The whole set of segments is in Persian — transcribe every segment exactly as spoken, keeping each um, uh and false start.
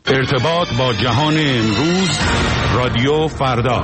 ارتباط با جهان امروز، رادیو فردا.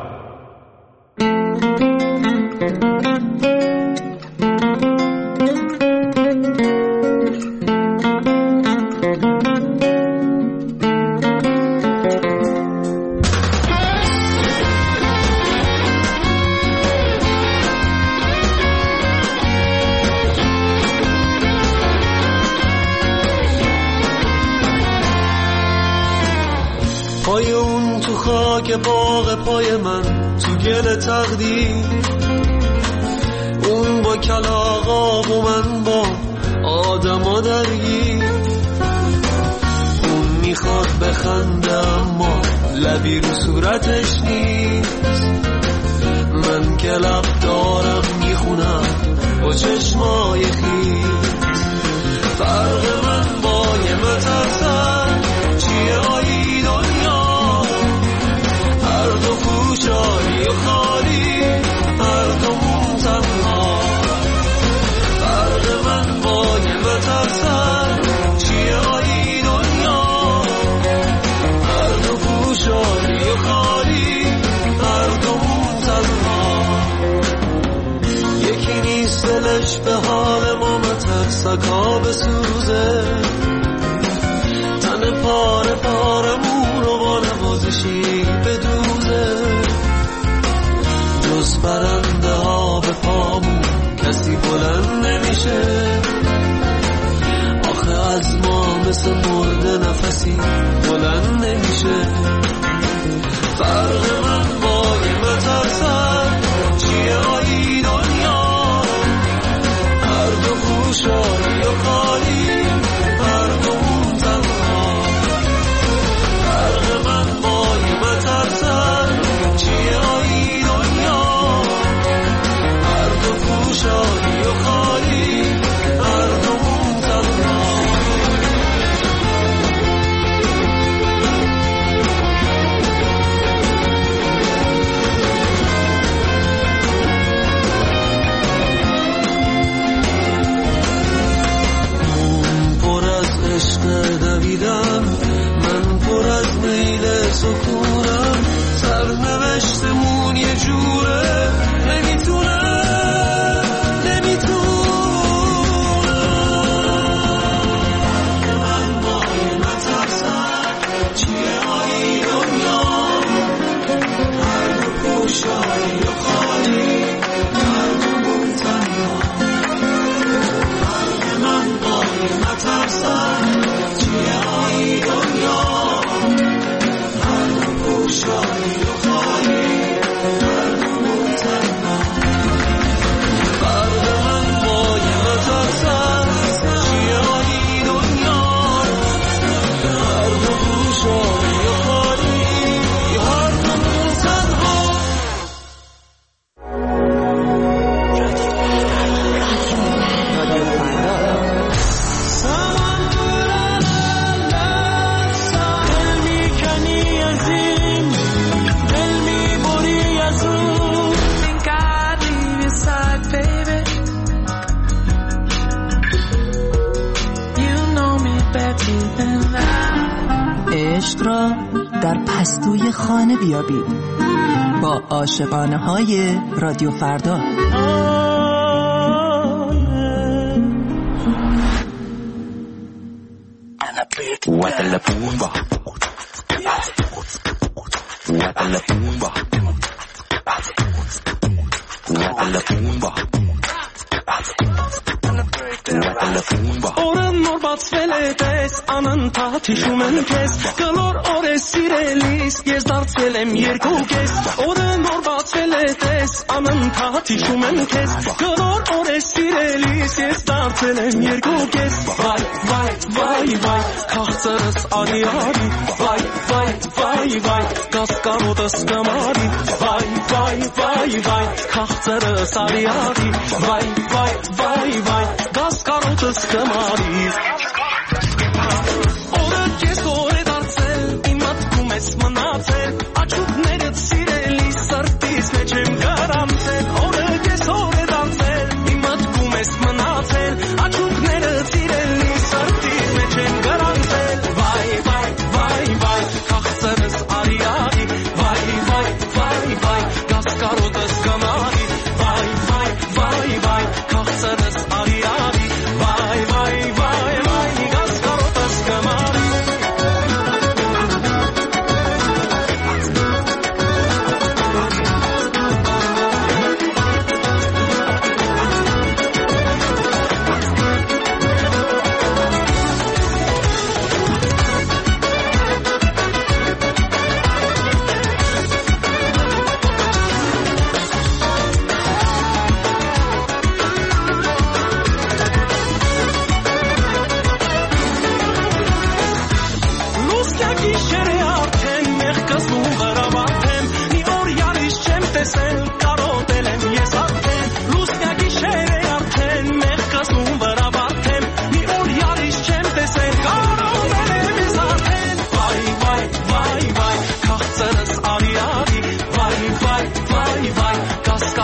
پای اون تو خاک باغ پای من تو گل تقدیر، اون با کلاغا و من با آدما درگیر. اون میخواد بخنده اما لبی رو صورتش نیست، من که لب دارم میخونم با چشمای خیز. فرق من با یه مترسم چیه آیی دنیا، هر دو پوشانی و خالی، هر دومون تنها. فرق من با یه مترسم چیه آیی دنیا، هر دو پوشانی و خالی، هر دومون تنها. یکی نیست دلش به حال ما مترسکا بسوزه، تن پاره پارمون رو با نوازشی بدوزه. جز برنده ها به پامون کسی بلند نمیشه، آخه از ما مثل مرده نفسی بلند نمیشه. فرق من با یه مترسم چیه آیی دنیا، هر دو خوشایی و خالی، هر دومون تنها. فرق من با یه مترسم چیه آیی دنیا، هر دو خوشایی و خالی، هر دومون تنها. دویدم من پر از میل سکونم، سرنوشتمون یه جوره نمیتونم نمیتونم. من با یه مترسم چیه آیی دنیا، هر دو پوشایی و خالی، هر دومون تنها. من با یه مترسم چیه آیی دنیا، هر دو پوشایی و خالی، هر دومون تنها. فرق من با یه مترسم چیه آیی دنیا، هر دو پوشایی و خالی، هر دومون تنها. عشق را در پستوی خانه بیابید با عاشقانه های رادیو فردا. Oren norbat veletes anan tati shumen kes galor ore sirelis yezdart velem yerkukes. Oren norbat veletes anan tati shumen kes galor ore sirelis yezdart velem yerkukes. Vay vay vay vay kahtaras ari ari, vay vay vay vay kaskarotas kamari, vay vay vay vay kahtaras ari ari, vay vay vay vay kaskarotas kamari. Ora que sore darcel imat kumes manacel achut neret sireli sartis nechem garancel. Ora que sore darcel imat kumes manacel achut neret sireli sartis nechem garancel. Vay vay vay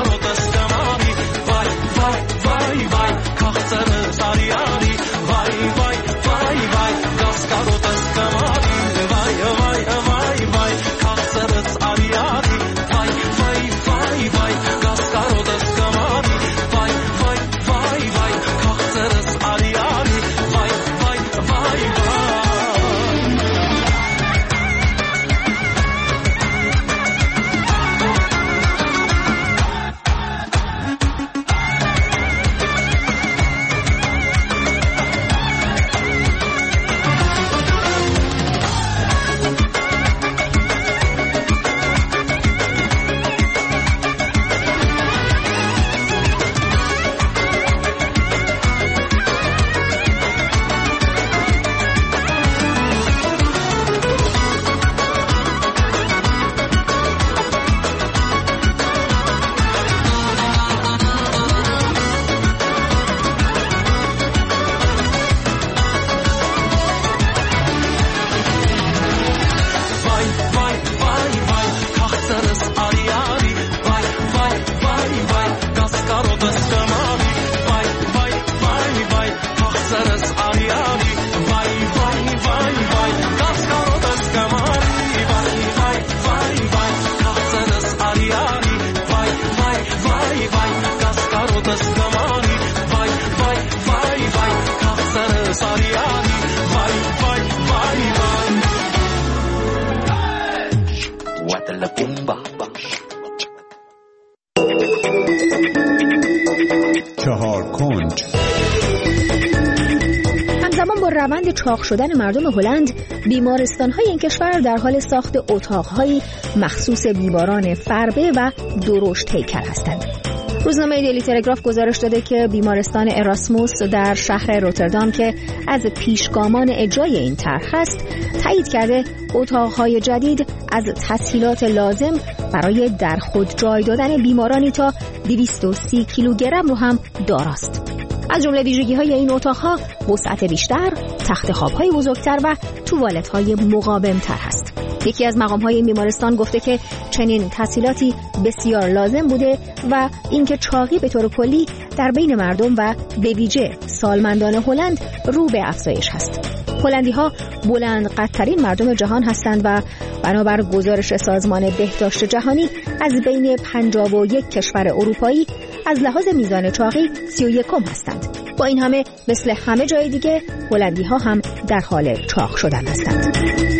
همزمان با روند چاق شدن مردم هلند، بیمارستان‌های این کشور در حال ساخت اتاق‌هایی مخصوص بیماران فربه و درشت هیکل هستند. روزنامه دیلی تلگراف گزارش داده که بیمارستان اراسموس در شهر روتردام که از پیشگامان اجرای این طرح است، تایید کرده اتاق‌های جدید از تسهیلات لازم برای در خود جای دادن بیمارانی تا دویست و سی کیلوگرم رو هم داراست. از جمله ویژگی‌های این اتاق‌ها وسعت بیشتر، تخت خواب‌های بزرگتر و توالت‌های مقاوم‌تر هست. یکی از مقام‌های این بیمارستان گفته که چنین تسهیلاتی بسیار لازم بوده و اینکه چاقی به طور کلی در بین مردم و به ویژه سالمندان هلند رو به افزایش هست. هلندی‌ها بلند قدترین مردم جهان هستند و بنابر گزارش سازمان بهداشت جهانی از بین پنجاه و یک کشور اروپایی از لحاظ میزان چاقی سی و یکم هستند. با این همه مثل همه جای دیگه هلندی‌ها هم در حال چاق شدن هستند.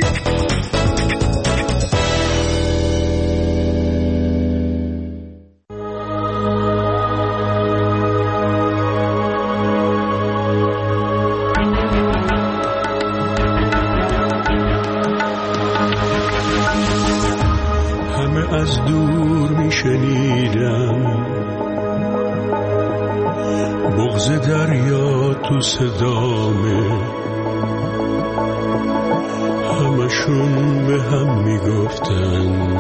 از دور می شنیدم بغض دریا تو صدامه، همشون به هم می گفتن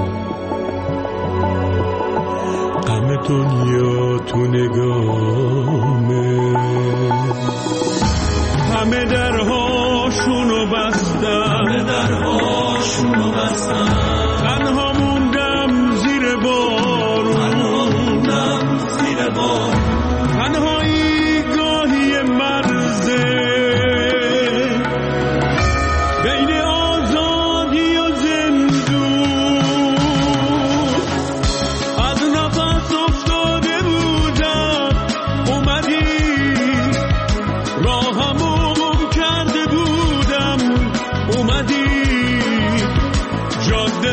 غم دنیا تو نگامه. همه درهاشونو بستن، همه درهاشونو بستن، تنها موندم زیر بارون، تنها موندم زیر بارون، تنهایی گاهی مرزه بین آزادی و زندون. از نفس افتاده بودم اومدی، راهمو گم کرده بودم اومدی، جاده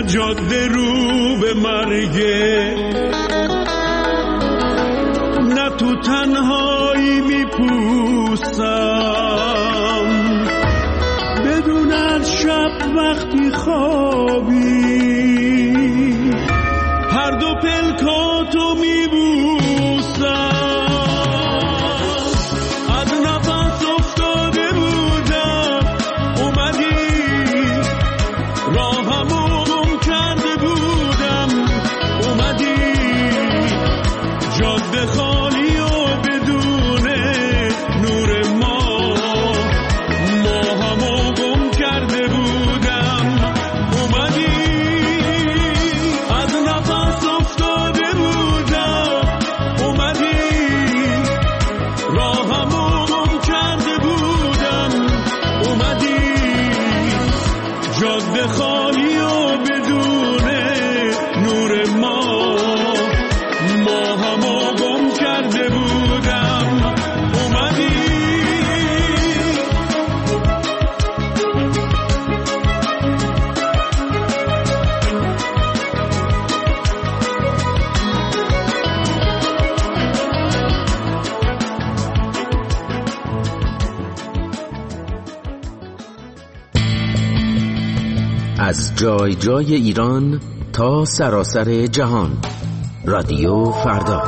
جاده رو به مرگه، نه تو تنهایی میپوسم بدون از شب وقتی خوابی هر دو پلکاتو میبوسم. از نفس افتاده بودم اومدی، راهمو گم کرده بودم اومدی، جاده خالی و بدون نور ماه، ماهمو گم کرده بودم اومدی. از نفس افتاده بودم اومدی، راهمو گم کرده بودم اومدی، جاده خالی و بدون نور ماه، ماهمو گم کرده بودم اومدی. از جای جای ایران تا سراسر جهان، رادیو فردا.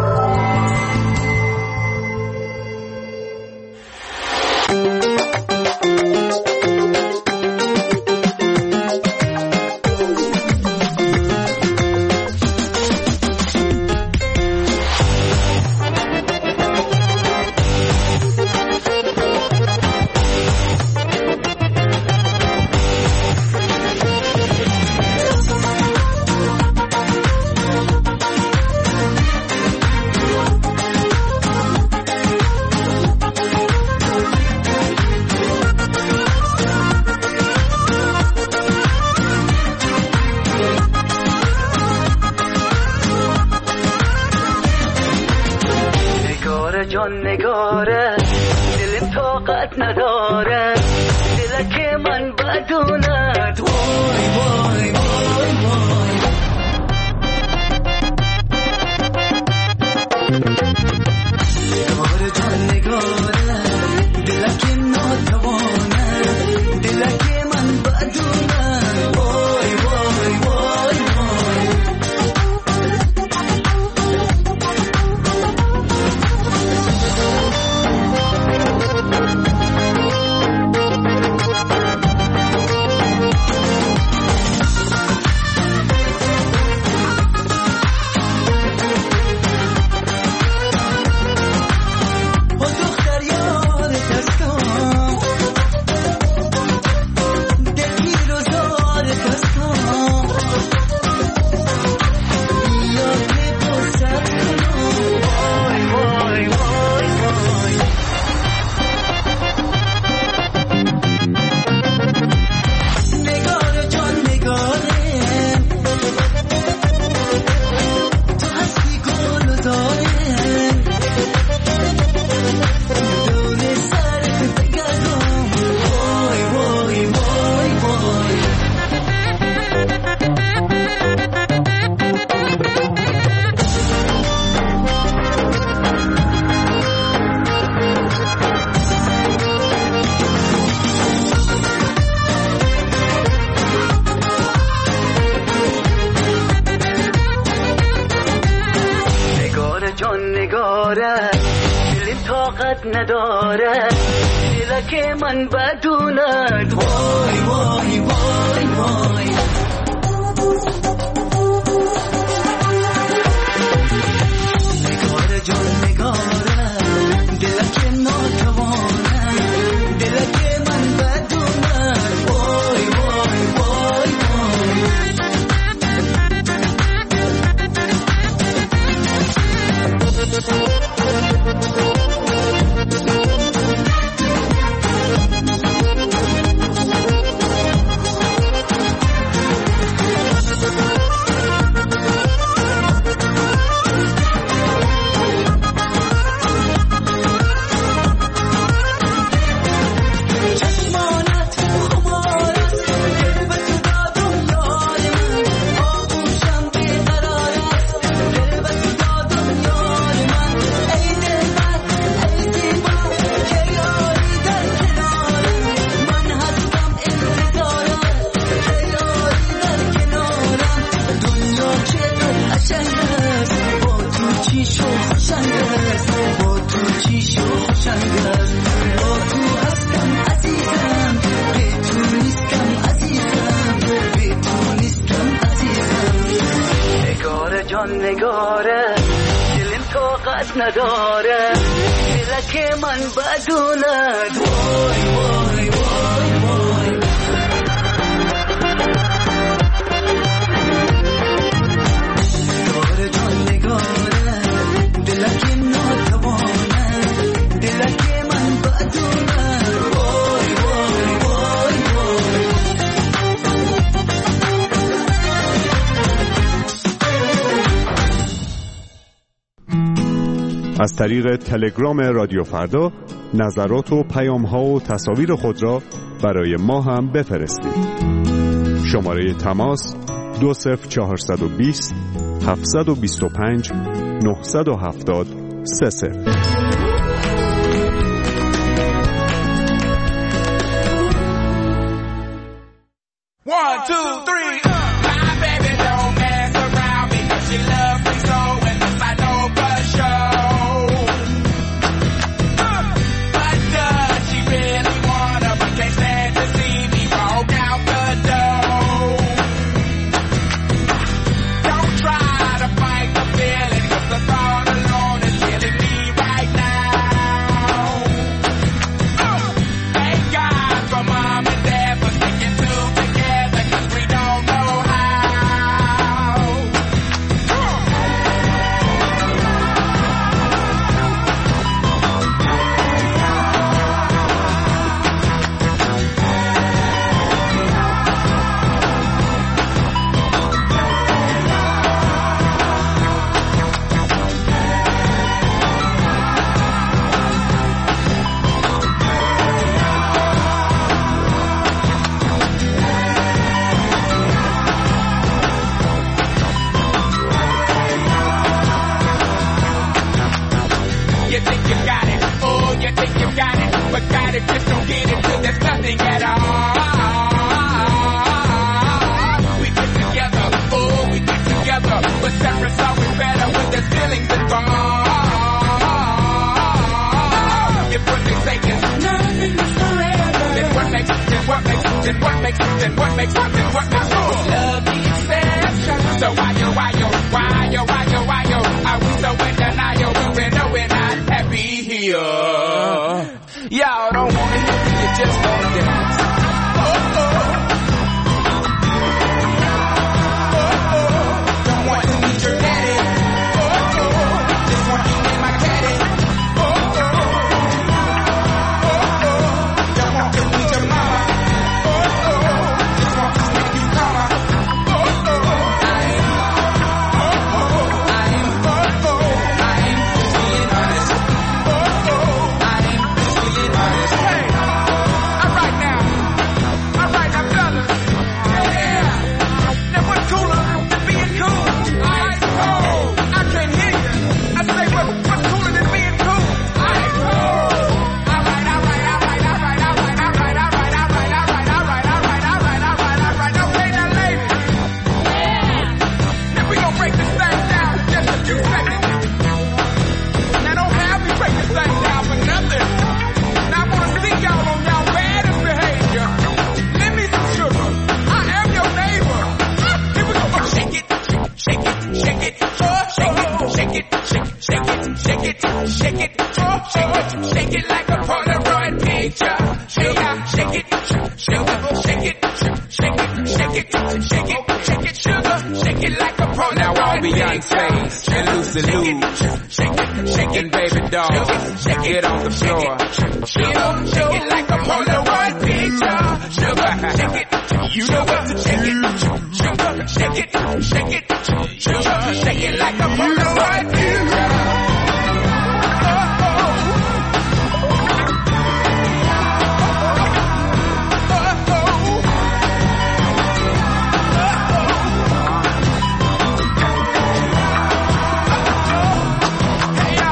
جان نگاره دلم طاقت نداره، دلک من بدونت وای وای وای وای. نگاره جان نگاره دلک ناتوانه، دلک من بدونه وای وای وای وای. نداره دلک من بدونت وای وای وای وای. نگاره جان نگاره دلک ناتوانه، دلک من بدونت وای وای وای وای. کس نداره دلک من بدوند وای وای وای وای نگاره جان نگاره دلک ناتوانه دلک من بدوند وای وای وای وای از طریق تلگرام رادیو فردا نظرات و پیام‌ها و تصاویر خود را برای ما هم بفرستید. شماره تماس دو صفر چهارصد و بیست هفتصد و بیست و پنج نهصد و هفتاد سه صفر. One, two, three. My baby don't mess around because she loves me so, and this I know for sure. Uh, but does she really wanna? But can't stand to see me walk out the door. Don't try to fight the feeling, 'cause the thought alone is killing me right now. Uh, thank God for mom and dad for sticking two together, 'cause we don't know how. You think you got it, oh, you think you got it, but got it, just don't get it till there's nothing at all. We get together, oh, we get together, but separate's always better when there's feelings involved. If what they say is nothing is forever, then what makes, then what makes, then what makes, then what makes, then what makes love the exception? So why yo, why yo, why yo, why yo, why yo, are we so in denial when we know we're not happy here? Y'all don't want it, you just want to dance. Oh, oh. Oh, oh. Don't want to meet your daddy. Oh, oh. Just want to be my caddy. Oh, oh. Oh, oh. Don't want to meet your mama. Oh, oh. Just want to make you calmer. Oh, oh. I am. Oh, oh. I am. Oh, oh. I am just being honest. Oh, oh. I am just being honest. Hey. All right now. All right now, fellas. Yeah. Now what's cooler than being cool? Ice cold. I can't hear you. I say what, what's cooler than being cool? Ice cold. All right, all right, all right, all right, all right, all right, all right, all right, all right, all right, all right, all right, all right, all right. Okay, now ladies. Yeah. Now we gonna break this thing down in just a few seconds. Now don't have me break this thing down for nothing. Now I wanna see y'all on y'all baddest behavior. Give me some sugar. I am your neighbor. Ah, here we go. Oh, shake it, shake it, shake it, oh, shake it, shake it, shake, shake it, shake it, shake it, oh, shake it, shake it like a Polaroid picture. Shake it, shake it, shake it, shake it, shake it, shake it, shake it, shake it, sugar, shake it like a Polaroid picture. Now all Beyonce and Lucy Lou, shake it, shake it, baby doll, get on the floor, sugar, shake it like a Polaroid picture. Sugar, shake it, you know what to shake it, sugar, shake it, shake it, sugar, shake it like a Polaroid picture. Oh, oh. Oh, oh. Hey, uh.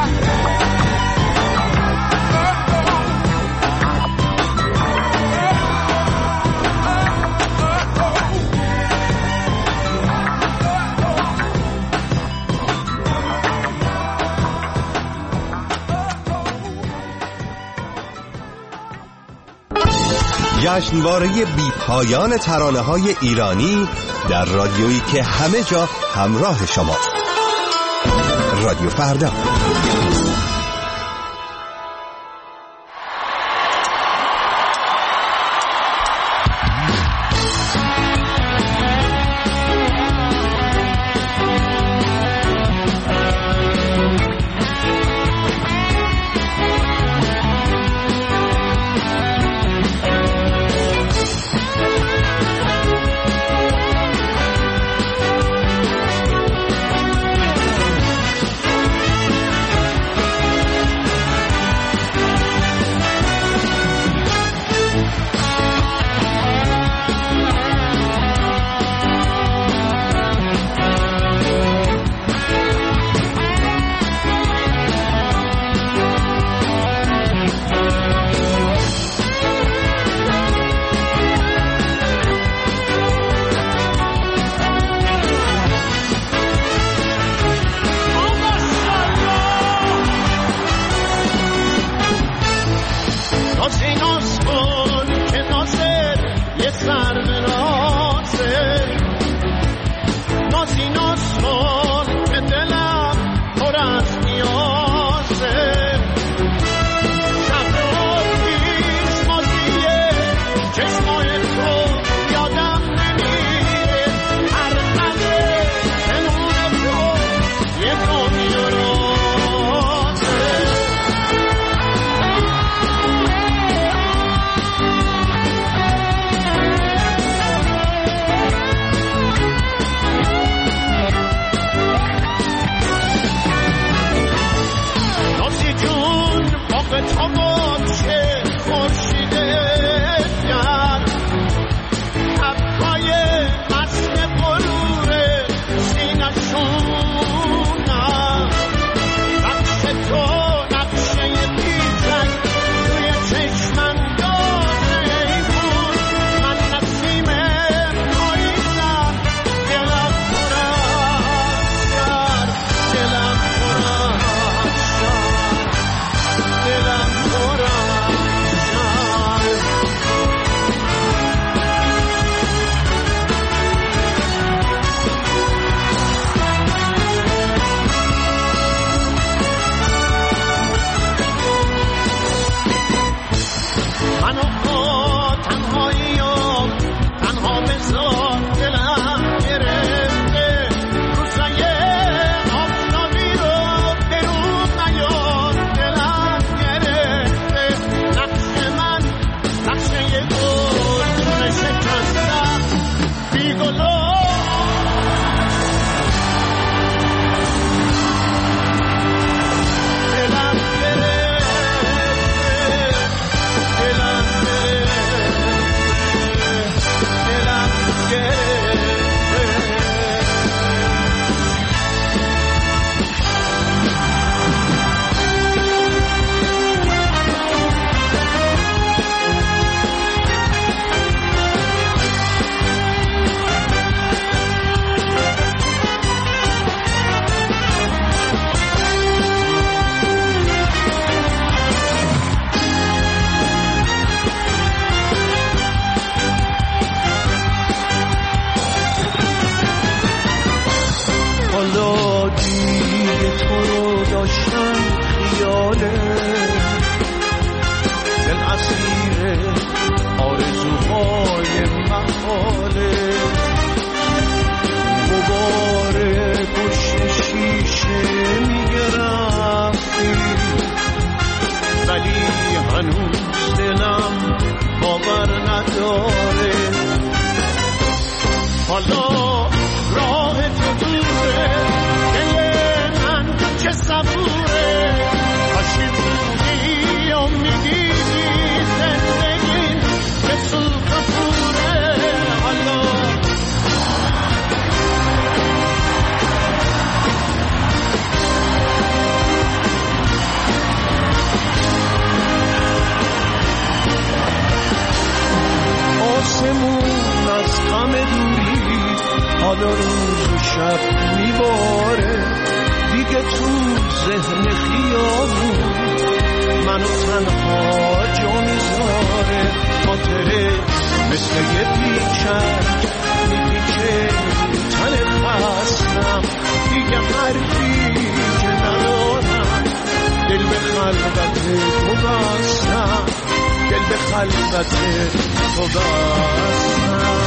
جشنواره بی پایان ترانه‌های ایرانی در رادیویی که همه جا همراه شماست. رادیو فردا. حالا روز و شب میباره دیگه تو ذهن خیابون منو تنها جا میذاره خاطره مثل یه پیچک میپیچه تن خستم دیگه حرفی که ندارم دل به خلوت تو بستم دل به خلوت تو بستم